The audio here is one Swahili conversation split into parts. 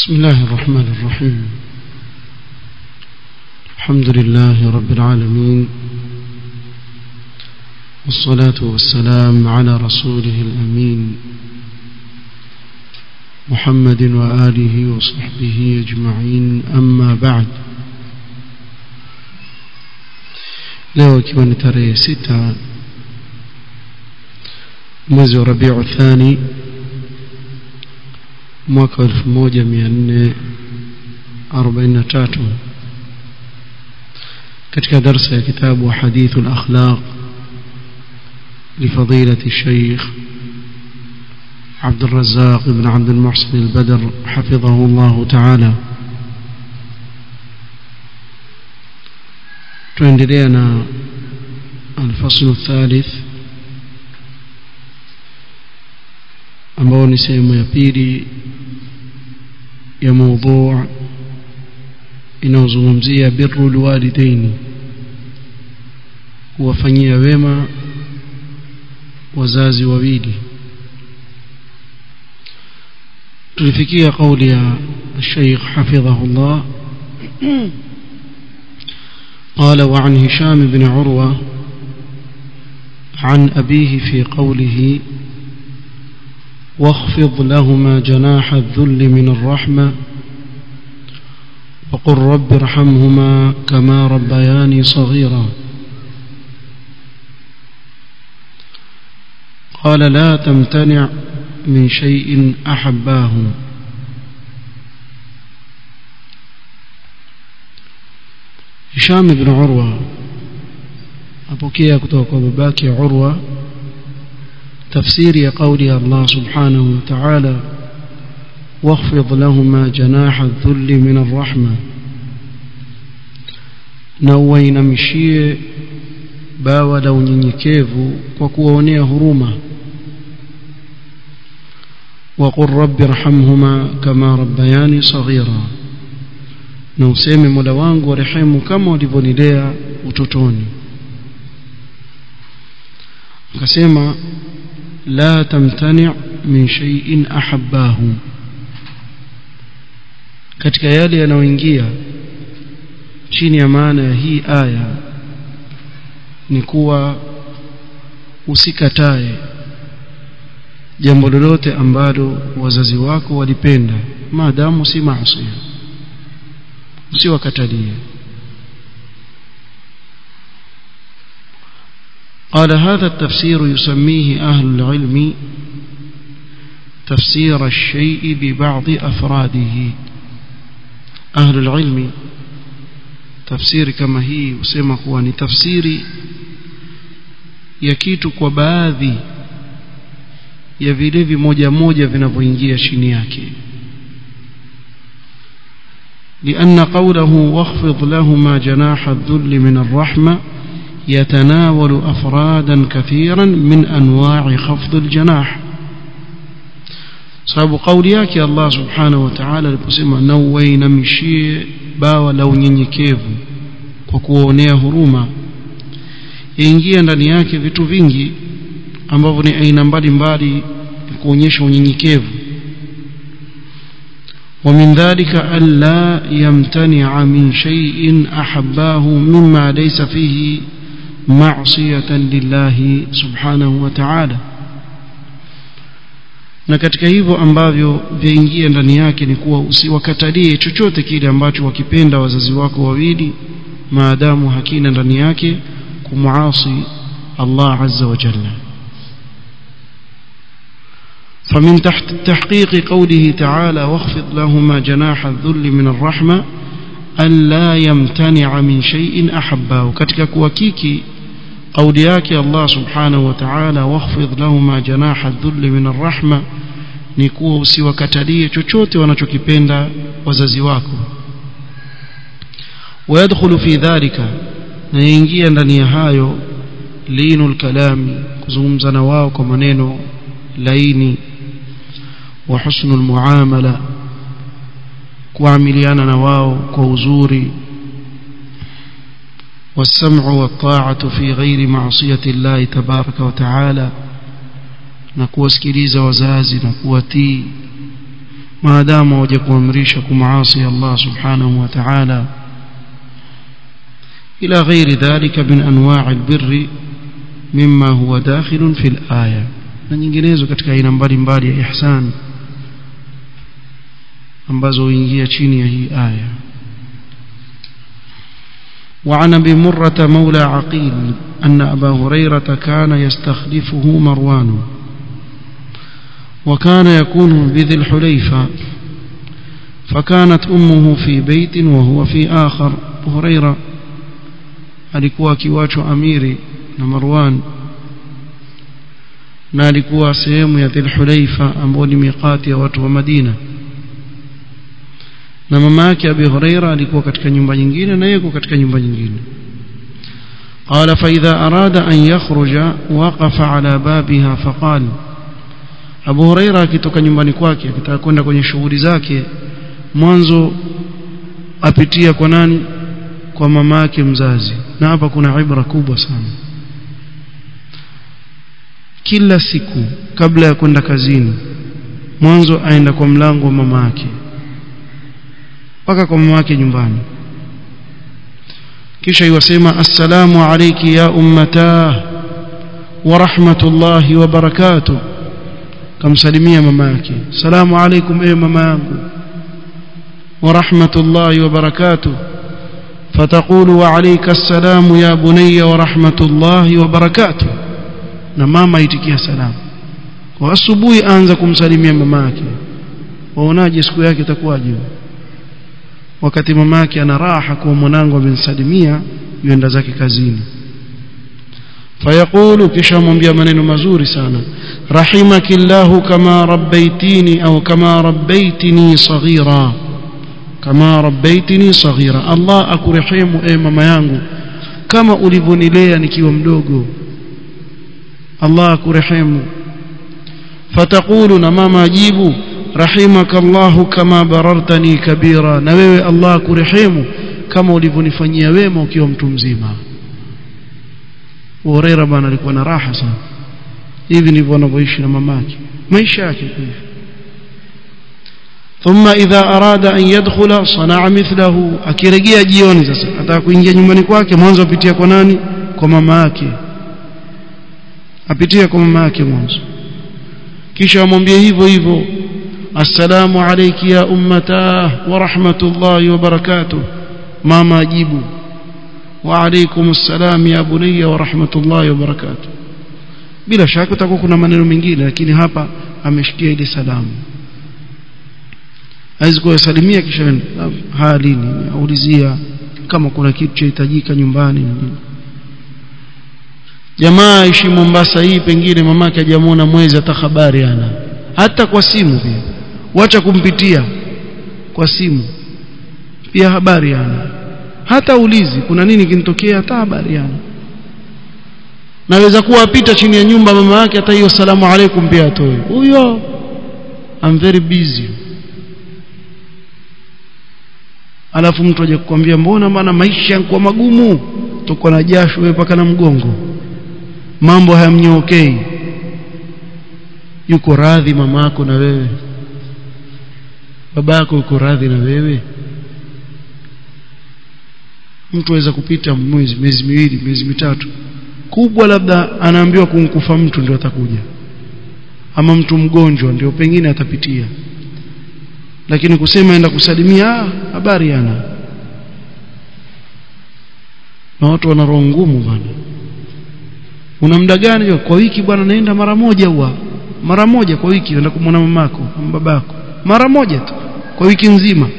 بسم الله الرحمن الرحيم. الحمد لله رب العالمين، والصلاة والسلام على رسوله الأمين محمد وآله وصحبه أجمعين، أما بعد. leo ikiwa ni tarehe 6 mwezi wa Rabiul Thani mwaka 1443 katika darasa ya kitabu Hadithul Akhlaq لفضيلة الشيخ عبد الرزاق بن عبد المحسن البدر حفظه الله تعالى. tuendelea الفصل الثالث ambao ni sehemu ya pili ya mada inayozungumzia birrul walidaini, kuwafanyia wema wazazi wawili. tulifikia kauli ya Sheikh hafidhahullah قال: وعن هشام بن عروة عن أبيه في قوله: واخفض لهما جناح الذل من الرحمة وقل رب ارحمهما كما ربياني صغيرا. قال: لا تمتنع من شيء أحباه. هشام بن عروة أبوكيه kutoka babake Urwa تفسير قول الله سبحانه وتعالى: واخفض لهما جناح الذل من الرحمة، نوين مشيه bawa la unyenyekevu kwa kuwaonea huruma. وقل رب ارحمهما كما ربياني صغيرا، na useme Mola wangu warehemu kama walivyonilea utotoni. akasema la tamtani' min shay'in ahabbahu, katika yale yanayoingia chini ya maana ya hii aya ni kuwa usikatae jambo lolote ambalo wazazi wako walipenda, maadamu si maasi, usiwakatalie. قال: هذا التفسير يسميه أهل العلم تفسير الشيء ببعض أفراده. أهل العلم تفسير كما هي usema kuwa ni tafsiri ya kitu kwa baadhi ya vile vimoja moja vinavyoingia chini yake. لأن قوله واخفض لهما جناح الذل من الرحمة يتناول أفرادا كثيرا من أنواع خفض الجناح. sababu kauli yake Allah subhanahu wa ta'ala aliposema nauwaina mshie bawa la unyenyekevu kwa kuonea huruma, yaingia ndani yake vitu vingi ambavyo ni aina mbalimbali kuonyesha unyenyekevu. ومن ذلك ألا يمتنع من شيء أحباه مما ليس فيه معصية لله سبحانه وتعالى. na katika hivyo ambavyo viingia ndani yake ni kuwa usiwakatalie chochote kile ambacho wakipenda wazazi wako wawili, maadamu hakina ndani yake kumuasi Allah azza wa jalla. فمن تحقيق قوله تعالى واخفض لهما جناح الذل من الرحمة ألا يمتنع من شيء أحبه، katika kuhakiki kauli yake Allah subhanahu wa ta'ala واخفض لهما جناح الذل من الرحمة ni kuwa usiwakatalie chochote wanachokipenda wazazi wako. ويدخل في ذلك, na yaingia ndani ya hayo linul kalami, kuzungumza na wao kwa maneno laini, wa husnul muamala, kuamiliana na wao kwa uzuri, والسمع والطاعة في غير معصية الله تبارك وتعالى, na kuwasikiliza wazazi na kuwatii maadamu hawajakuamrisha kumaasi Allah subhanahu wa ta'ala, ila ghairi dhalika min anwa'il birri mimma huwa dakhilun fil aya, na nyinginezo katika aina mbalimbali ya ihsan ambazo huingia chini ya hii aya. وعن ابي مرة مولى عقيل أن أبا هريرة كان يستخلفه مروان وكان يكون بذي الحليفة فكانت أمه في بيت وهو في آخر. أبو هريرة alikuwa kiwacho amiri na Marwan, na alikuwa sehemu ya Dhul Hulaifa ambao ni miqati ya watu wa Madina, na mama yake Abi Huraira alikuwa katika nyumba nyingine na yeye katika nyumba nyingine. قال فإذا أراد أن يخرج وقف على بابها فقال. Abu Huraira akitoka nyumbani kwake akitaka kwenda kwenye shughuli zake, mwanzo apitia kwa nani? Kwa mama yake mzazi. Na hapa kuna ibra kubwa sana. Kila siku kabla ya kwenda kazini, mwanzo aenda kwa mlango wa mama yake mpaka kwa mama yake nyumbani, kisha yusema assalamu alayki ya ummata wa rahmatullahi wa barakatuh. Kamsalimia mama yake, salamu alaykum ewe mama yangu, wa rahmatullahi wa barakatuh. فتقول وعليك السلام يا بني ورحمة الله وبركاته. na mama itikia salamu. Kwa asubuhi anza kumsalimia mama yake, waonaje siku yake itakuwaje wakati mama yake ana raha kwa mwanangu amemsalimia yuenda zake kazini. fayaqulu, kisha mwambia maneno mazuri sana, rahimakillahu kama rabbaytini au kama rabbaytini saghira, kama rabbaytini saghira, Allah akurehemu e mama yangu kama ulivonilea nikiwa mdogo, Allah akurehemu. Fataqulu, na mama ajibu, rahimakallahu kama barartani kabira, na wewe Allah akurehemu kama ulivonifanyia wema ukiwa mtu mzima. Huraira bana alikuwa na raha sana. Hivi ndivyo anavyoishi na mamake, maisha yake hivi. ثم إذا أراد أن يدخل صنع مثله. akirejea jioni sasa ataka kuingia nyumbani kwake, mwanzo apitia kwa nani? Kwa mama yake. Apitia kwa mama yake mwanzo, kisha amwambie hivyo hivyo, assalamu alayki ya ummata wa rahmatullahi wa barakatuh. mama ajibu, wa alaykum assalam ya bunayya wa rahmatullahi wa barakatuh. bila shaka utakuwa kuna maneno mengine, lakini hapa ameshikia ile salamu. Aiziko yasalimia kisha halini aulizia kama kuna kitu chahitajika nyumbani. Jamaa ishi Mombasa hii, pengine mamake hajamuona mwezi hata habari ana, hata kwa simu pia, wacha kumpitia kwa simu pia habari ana, hata ulizi kuna nini kinitokea, hata habari ana. Naweza kuwa apita chini ya nyumba mama yake, hata hiyo salamu alaykum pia atoe. Huyo I'm very busy. Alafu mtu aje kukwambia mbona maana maisha yanakuwa magumu, tuko na jasho wewe paka na mgongo, mambo hayamnyokei. Yuko radhi mamako na wewe? Babako yuko radhi na wewe? Mtu aweza kupita mwezi, miezi miwili, miezi mitatu, kubwa labda anaambiwa kumkufa mtu ndio atakuja, ama mtu mgonjwa ndio pengine atapitia, lakini kusema enda kusalimia habari yana. Na watu wana roho ngumu bwana. Una muda gani kwa wiki bwana? Naenda mara moja, huwa mara moja kwa wiki unaenda kumwona mamako au babako, mara moja tu kwa wiki nzima.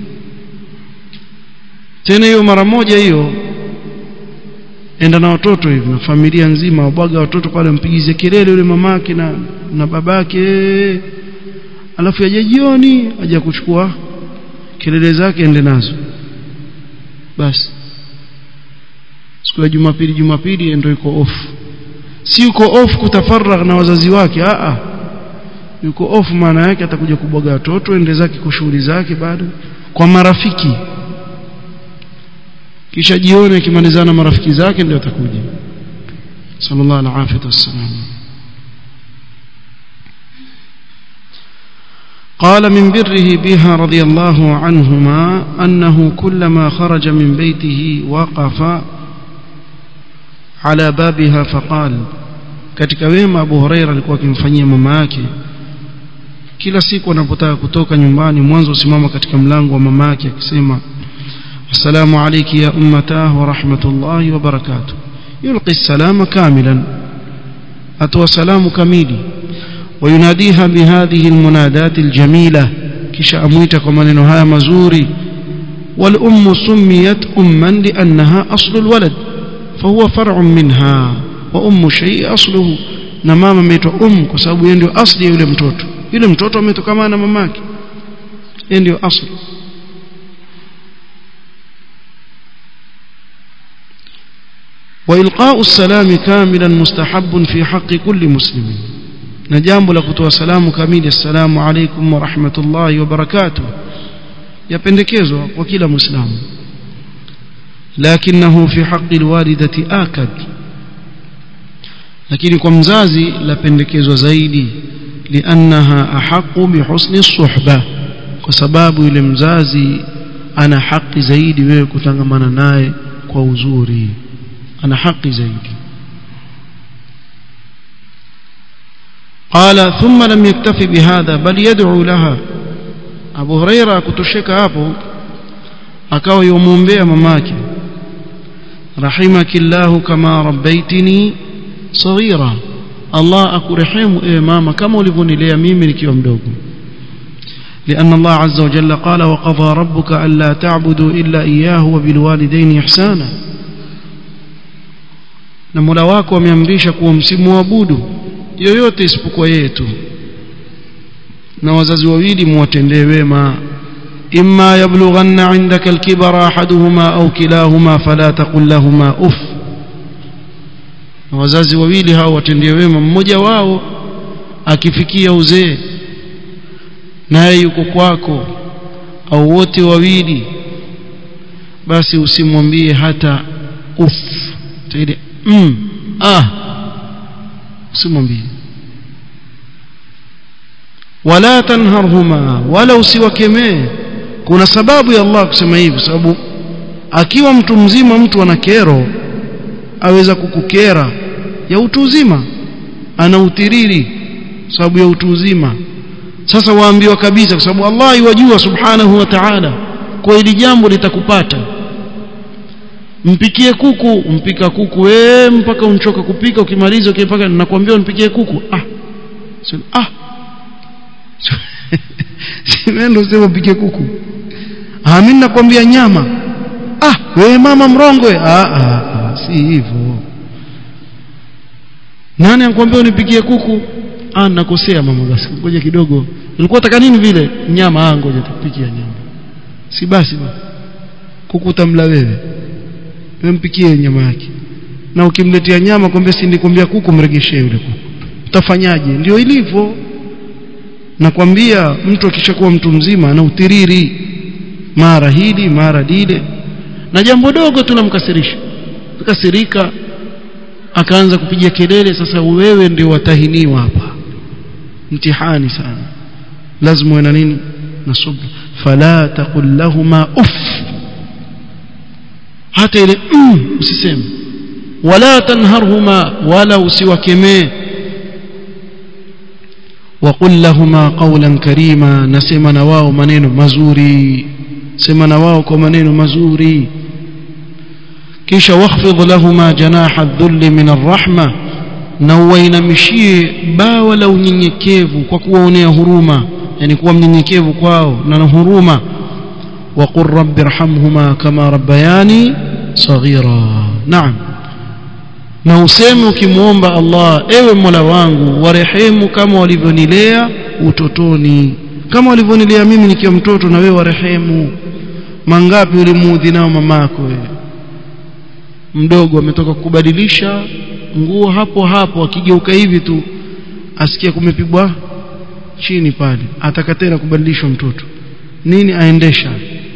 Tena hiyo mara moja hiyo enda na watoto hivi na familia nzima, wabwaga watoto pale, mpigize kelele yule mamake na babake, alafu yaje jioni aje kuchukua kelele zake ende nazo. Basi siku ya Jumapili ndio yuko off. Si yuko off kutafaragha na wazazi wake, yuko off maana yake atakuja kubwaga watoto ende zake kwa shughuli zake, bado kwa marafiki, kisha jioni akimalizana marafiki zake ndio atakuja. Sallallahu alaihi wasallam. قال من بره بها رضي الله عنهما أنه كلما خرج من بيته وقف على بابها فقال katika wema Abu Huraira alikuwa akimfanyia mama yake kila siku anapotaka kutoka nyumbani mwanzo usimama katika mlango wa mama yake akisema assalamu alayki ya ummatahu wa rahmatullahi wa barakatuh yulqi as-salama kamilan atwa salamu kamili ويناديها بهذه المنادات الجميلة كشا أمويت كمان هاي مزوري والأم سميت أما لأنها أصل الولد فهو فرع منها وأم شيء أصله نماما ميتو كسابو يندو أصلي يولي متوتو ميتو كمان مماك يندو أصل وإلقاء السلام كاملا مستحب في حق كل مسلم na jambo la kutoa salamu kamili assalamu alaykum wa rahmatullahi wa barakatuh yapendekezwa kwa kila muislamu lakinahu fi haqqi alwalidati akad lakini kwa mzazi lapendekezwa zaidi liannaha ahqqu bihusni as-suhbah kwa sababu yule mzazi ana haki zaidi wewe kutangamana naye kwa uzuri ana haki zaidi قال ثم لم يكتفي بهذا بل يدعو لها Abu Huraira kutosheka hapo akawa yumuombea mamake rahimakillahu kama rabbaitini saghira Allah akurehemu ewe mama kama ulivyonilea mimi nikiwa mdogo لأن الله عز وجل قال وقضى ربك ألا تعبدوا إلا إياه وبالوالدين إحسانا na Mola wako ameamrisha kuwa msimwabudu yoyote isipokuwa yeye tu na wazazi wawili muwatendee wema imma yablughanna 'indaka al-kibara ahaduhuma aw kilahuma fala taqul lahumā uff wazazi wawili hao watendee wema mmoja wao akifikia uzee naye yuko kwako au wote wawili basi usimwambie hata uff tende usimwambie wala tanharhuma wala usiwakemee kuna sababu ya Allah kusema hivi sababu akiwa mtu mzima mtu ana kero aweza kukukera ya utu uzima ana utiriri sababu ya utu uzima sasa waambiwa kabisa kwa sababu Allah yajua subhanahu wa ta'ala kwa hili jambo litakupata mpikie kuku mpika kuku mpaka unchoka kupika ukimaliza ukipaka nakwambia unipikie kuku simendo sema mpike kuku mimi nakwambia nyama wewe mama mrongwe si hivyo nani anakuambia unipikie kuku nakosea mama basi ngoja kidogo ulikuwa unataka nini vile nyama ngoja tupikie nyama si basi kuku utamla wewe mpikie nyama yake na ukimletea nyama kwambia si nikwambia kuku mregeshe yule kuku utafanyaje ndio ilivyo nakwambia mtu akishakuwa mtu mzima ana utiriri mara hili mara lile na jambo dogo tunamkasirisha akasirika akaanza kupiga kelele sasa wewe ndio watahiniwa hapa mtihani sana lazima uwe na nini na subra fala taqul lahumā uff hata ile usiseme wala tanharhuma wala usiwakemee وقل لهما قولا كريما نسمع نواو maneno mazuri sema na wao kwa maneno mazuri kisha wakhfidh lahumā janāha adh-dhull min ar-rahma na uinamishie bawa la unyenyekevu kwa kuwaonea huruma yani kuwa mnyenyekevu kwao na huruma وقل رب ارحمهما كما ربياني صغيرا نعم na useme ukimuomba Allah ewe Mola wangu warehemu kama walivyonilea utotoni kama walivyonilea mimi nikiwa mtoto na wewe warehemu mangapi ulimuudhi nao mamako wewe mdogo ametoka kubadilisha nguo hapo hapo akigeuka hivi tu asikia kumepigwa chini pale ataka tena kubadilishwa mtoto nini aendesha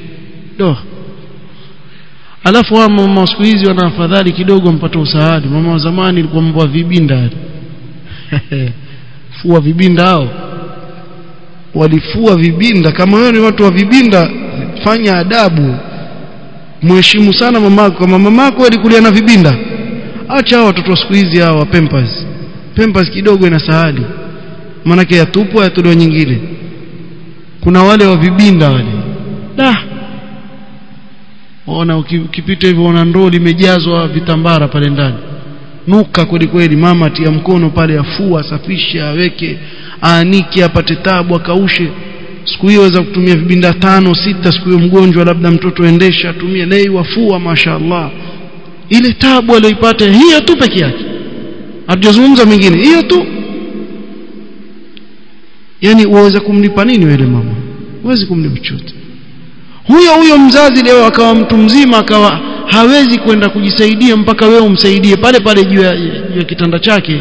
alafu mama siku hizi wana afadhali kidogo mpata usaada mama wa zamani alikuwa mbwa vibinda fua vibinda hao walifua vibinda. Kama wewe ni watu wa vibinda, fanya adabu, mheshimu sana mamako. Kama mamako alikulia na vibinda, acha watoto siku hizi hawa Pampers kidogo ina sahali, maana yake yatupwa yatolewa nyingine. Kuna wale wa vibinda wale, ona ukipita hivyo una ndoo limejazwa vitambara pale ndani, nuka kweli kweli. Mama atia mkono pale, afua, safisha, aweke, aanike, apate tabu, akaushe. Siku hiyo waweza kutumia vibinda 5 6. Siku hiyo mgonjwa labda mtoto endesha, tumia lei, wafua, mashaallah. Ile tabu aliyoipata hiyo tu peke yake, hatujazungumza mengine, hiyo tu. Yani uweze kumlipa nini yule mama? Huwezi kumlipa chochote. Huyo mzazi leo akawa mtu mzima, akawa hawezi kwenda kujisaidia mpaka wewe umsaidie pale pale juu ya kitanda chake.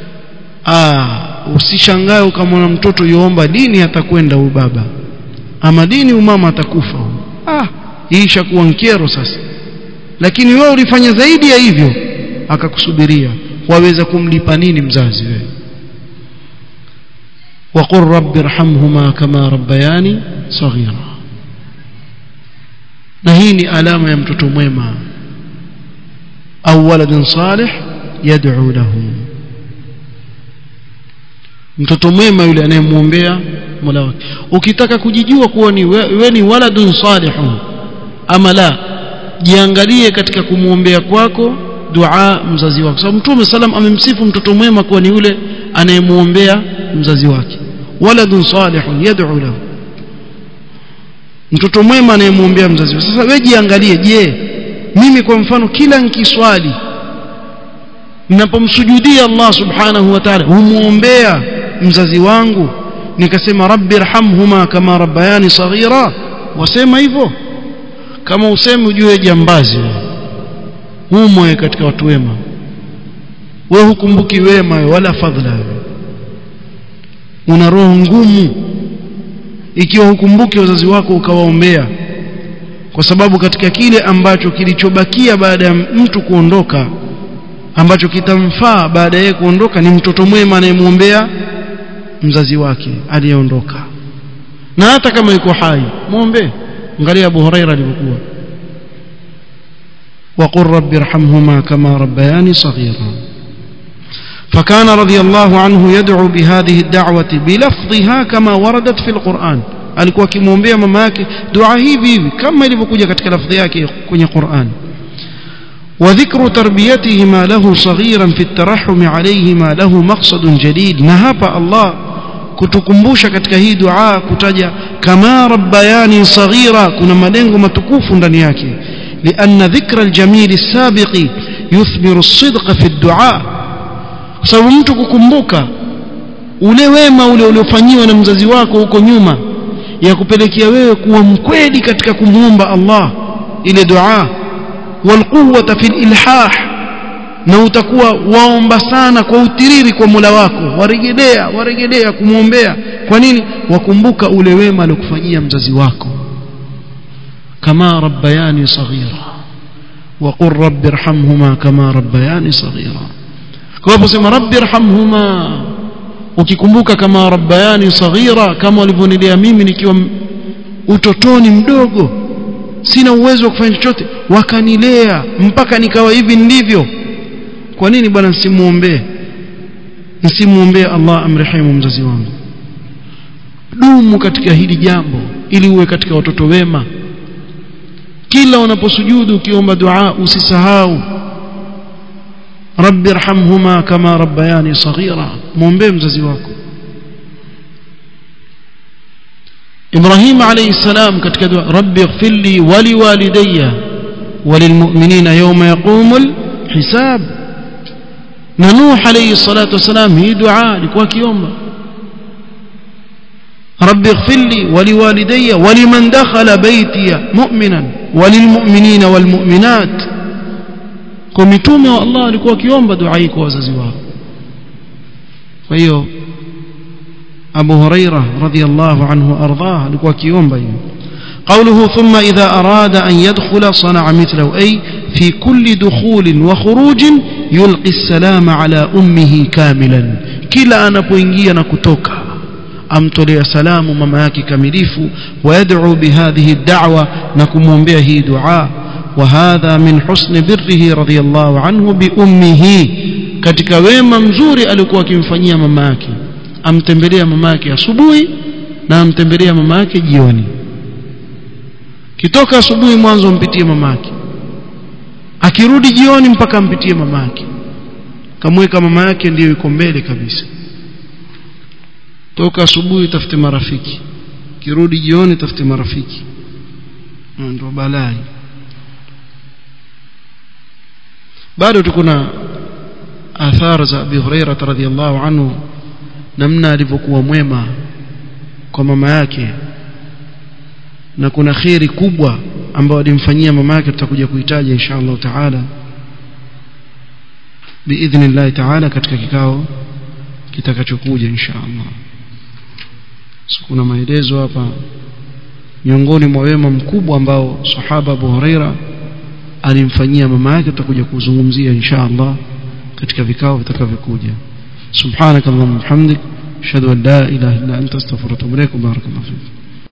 Usishangae ukamwona mtoto yuomba dini, atakwenda huyu baba, ama dini umama atakufa. Hii ishakuwa nkero sasa. Lakini wewe ulifanya zaidi ya hivyo, akakusubiria. Waweza kumlipa nini mzazi wewe? وقل رب ارحمهما كما ربياني صغيرا. na hii ni alama ya mtoto mwema. au waladun salih yad'u lahu, mtoto mwema yule anayemuombea Mola wake. Ukitaka kujijua kuwa ni wewe ni waladun salihun ama la, jiangalie katika kumuombea kwako dua mzazi wako. Sababu Mtume sallam amemsifu mtoto mwema kuwa ni yule anayemuombea mzazi wake. Waladun salihun yad'u lahu, mtoto mwema anayemuombea mzazi wake. Sasa wewe jiangalie, je, mimi kwa mfano kila nikiswali, ninapomsujudia Allah subhanahu wa ta'ala, humuombea mzazi wangu nikasema rabbi irhamhuma kama rabbayani saghira? Wasema hivyo? Kama useme ujue jambazi humo katika watu wema. Wewe hukumbuki wema wala fadhila, una roho ngumu ikiwa hukumbuki wazazi wako ukawaombea. Kwa sababu katika kile ambacho kilichobakia baada ya mtu kuondoka, ambacho kitamfaa baada ya kuondoka, ni mtoto mwema anayemuombea mzazi wake aliyeondoka. Na hata kama yuko hai muombe. Angalia Abu Huraira alivyokuwa, وقل رب ارحمهما كما ربياني صغيرا. فكان رضي الله عنه يدعو بهذه الدعوة بلفظها كما وردت في القرآن. alikuwa akimwombea mama yake dua hivi kama ilivyokuja katika lafzi yake kwenye Qur'an. وذكر تربيتهما له صغيرا في الترحم عليهما له مقصد جليل. na hapa Allah kutukumbusha katika hii dua kutaja kama rabbayani saghira, kuna malengo matukufu ndani yake. لأن ذكر الجميل السابق يثمر الصدق في الدعاء. kwa sababu mtu kukumbuka ule wema ule uliofanyiwa na mzazi wako huko nyuma, ya kupelekea wewe kuwa mkweli katika kumuomba Allah ile dua. والقوة في الإلحاح, na utakuwa waomba sana kwa utiriri kwa Mola wako, warejelea kumuombea. Kwa nini? Wakumbuka ule wema aliyokufanyia mzazi wako. kama rabbayani saghira wa qur rabbi irhamhuma kama rabbayani saghira. kwa hivyo sema rabbi irhamhuma, ukikumbuka kama rabbayani saghira, kama walivyonilea mimi nikiwa utotoni mdogo, sina uwezo wa kufanya chochote, wakanilea mpaka nikawa hivi ndivyo. Kwa nini bwana nisimuombee Allah amrehemu mzazi wangu? Dumu katika hili jambo ili uwe katika watoto wema. Kila unaposujudu ukiomba dua usisahau rabbi irhamhuma kama rabbayani saghira, muombe mzazi wako. Ibrahim alayhi salam katika dua rabbi ighfirli wa liwalidayya wa lilmu'minina yawma yaqumul hisab. na Nuh alayhi salatu wasalam hii dua alikuwa akiomba rabbi ighfirli wa liwalidayya wa liman dakhala baytiya mu'minan wa lilmu'minina walmu'minat. kwa mitume wa Allah alikuwa akiomba dua hii kwa wazazi wao. kwa hiyo Abu Huraira radhiyallahu anhu ardhah alikuwa akiomba hiyo. قوله ثم إذا أراد أن يدخل صنع مثله، أي في كل دخول وخروج يلقي السلام على أمه كاملا. كلا أنا بوينجي أنا كتوكا amtolea salamu mama yake kamilifu ويدعو بهذه الدعوة نكموmbea hii dua وهذا من حسن بره رضي الله عنه بأمه katika wema mzuri alikuwa akimfanyia mama yake amtembelea mama yake asubuhi na amtembelea mama yake jioni kitoka asubuhi mwanzo ampitie mama yake akirudi jioni mpaka ampitie mama yake kamweka mama yake ndiyo yuko mbele kabisa toka asubuhi tafute marafiki kirudi jioni tafute marafiki ndio balai bado tukuna athar za Abi Hurairah radhiyallahu anhu namna alivyokuwa mwema kwa mama yake na kuna khairi kubwa ambayo alimfanyia mama yake tutakuja kuitaja inshallah taala biidhnillah taala katika kikao kitakachokuja inshallah. Kuna maelezo hapa miongoni mwa wema mkubwa ambao sahaba Abu Huraira alimfanyia mama yake tutakuja kuzungumzia inshallah katika vikao vitakavyokuja. Subhanakallahumma wa bihamdik ashhadu an la ilaha illa anta astaghfiruka wa atubu ilaik. Barakallahu fik.